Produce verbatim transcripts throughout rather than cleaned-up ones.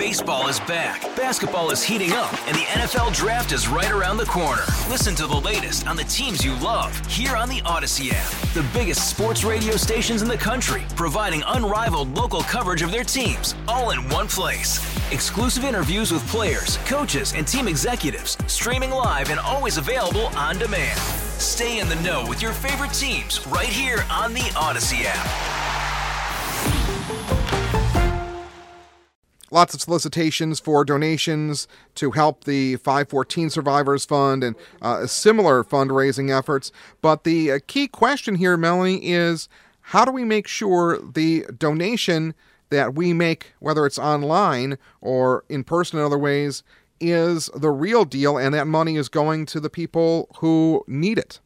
Baseball is back, basketball is heating up, and the N F L Draft is right around the corner. Listen to the latest on the teams you love here on the Odyssey app. The biggest sports radio stations in the country, providing unrivaled local coverage of their teams, all in one place. Exclusive interviews with players, coaches, and team executives, streaming live and always available on demand. Stay in the know with your favorite teams right here on the Odyssey app. Lots of solicitations for donations to help the five fourteen Survivors Fund and uh, similar fundraising efforts. But the uh, key question here, Melanie, is how do we make sure the donation that we make, whether it's online or in person in other ways, is the real deal and that money is going to the people who need it?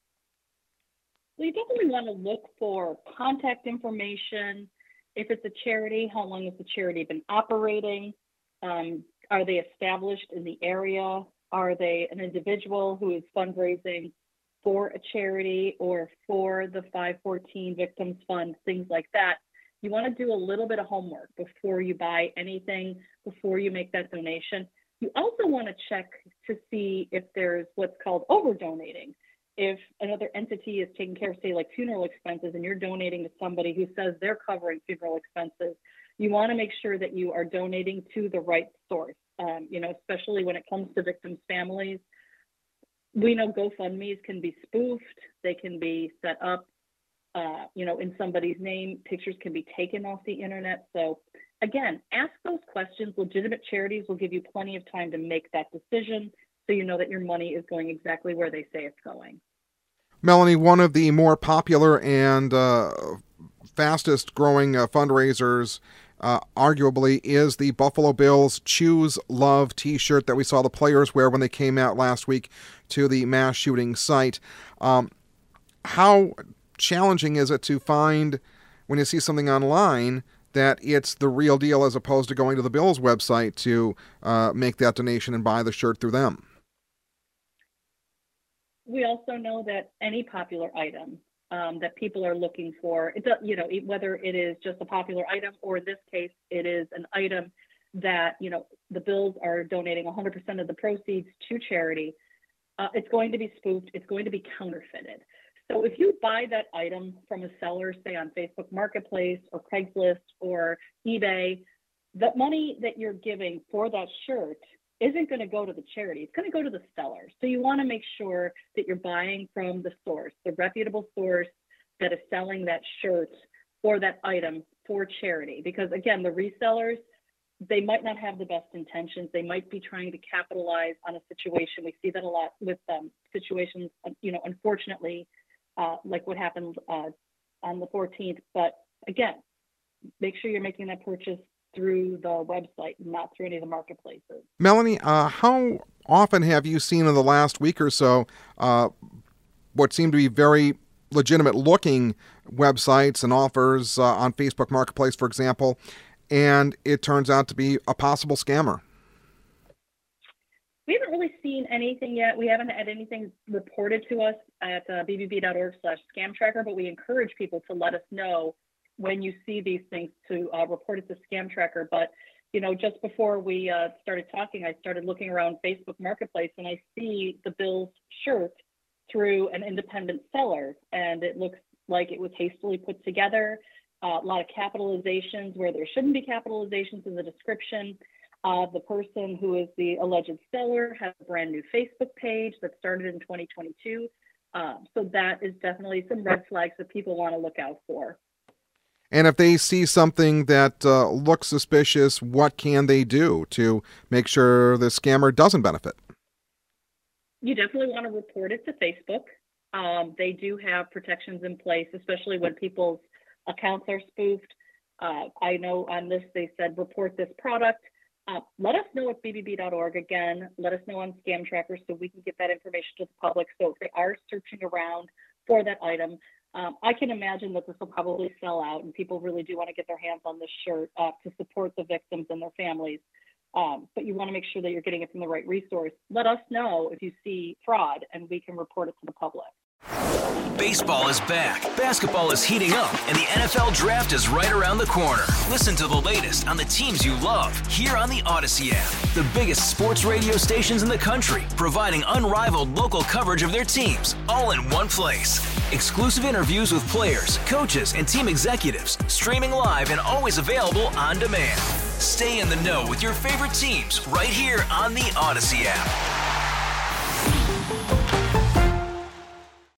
We definitely want to look for contact information. If it's a charity, how long has the charity been operating? Um, are they established in the area? Are they an individual who is fundraising for a charity or for the five fourteen Victims Fund, things like that? You want to do a little bit of homework before you buy anything, before you make that donation. You also want to check to see if there's what's called over-donating. If another entity is taking care of, say, like funeral expenses, and you're donating to somebody who says they're covering funeral expenses, you want to make sure that you are donating to the right source. Um, you know, especially when it comes to victims' families. We know GoFundMe's can be spoofed. They can be set up, uh, you know, in somebody's name. Pictures can be taken off the internet. So again, ask those questions. Legitimate charities will give you plenty of time to make that decision, so you know that your money is going exactly where they say it's going. Melanie, one of the more popular and uh, fastest growing uh, fundraisers, uh, arguably, is the Buffalo Bills Choose Love t-shirt that we saw the players wear when they came out last week to the mass shooting site. Um, how challenging is it to find, when you see something online, that it's the real deal as opposed to going to the Bills website to uh, make that donation and buy the shirt through them? We also know that any popular item um, that people are looking for, it does, you know, whether it is just a popular item or in this case, it is an item that, you know, the Bills are donating one hundred percent of the proceeds to charity, uh, it's going to be spoofed. It's going to be counterfeited. So if you buy that item from a seller, say on Facebook Marketplace or Craigslist or eBay, the money that you're giving for that shirt isn't going to go to the charity. It's going to go to the seller. So you want to make sure that you're buying from the source, the reputable source that is selling that shirt or that item for charity. Because again, the resellers, they might not have the best intentions. They might be trying to capitalize on a situation. We see that a lot with um, situations, you know, unfortunately, uh, like what happened uh, on the fourteenth. But again, make sure you're making that purchase through the website, not through any of the marketplaces. Melanie, uh, how often have you seen in the last week or so uh, what seem to be very legitimate looking websites and offers uh, on Facebook Marketplace, for example, and it turns out to be a possible scammer? We haven't really seen anything yet. We haven't had anything reported to us at uh, b b b dot org slash scam tracker, but we encourage people to let us know when you see these things to uh, report it to Scam Tracker. But, you know, just before we uh, started talking, I started looking around Facebook Marketplace and I see the Bills shirt through an independent seller. And it looks like it was hastily put together. Uh, a lot of capitalizations where there shouldn't be capitalizations in the description. Uh, the person who is the alleged seller has a brand new Facebook page that started in twenty twenty-two. Um, so that is definitely some red flags that people want to look out for. And if they see something that uh, looks suspicious, what can they do to make sure the scammer doesn't benefit? You definitely want to report it to Facebook. Um, they do have protections in place, especially when people's accounts are spoofed. Uh, I know on this, they said, report this product. Uh, let us know at b b b dot org. Again, let us know on Scam Tracker so we can get that information to the public. So if they are searching around for that item, Um, I can imagine that this will probably sell out and people really do want to get their hands on this shirt uh, to support the victims and their families. Um, but you want to make sure that you're getting it from the right resource. Let us know if you see fraud and we can report it to the public. Baseball is back, basketball is heating up, and the N F L Draft is right around the corner. Listen to the latest on the teams you love here on the Odyssey app. The biggest sports radio stations in the country, providing unrivaled local coverage of their teams, all in one place. Exclusive interviews with players, coaches, and team executives, streaming live and always available on demand. Stay in the know with your favorite teams right here on the Odyssey app.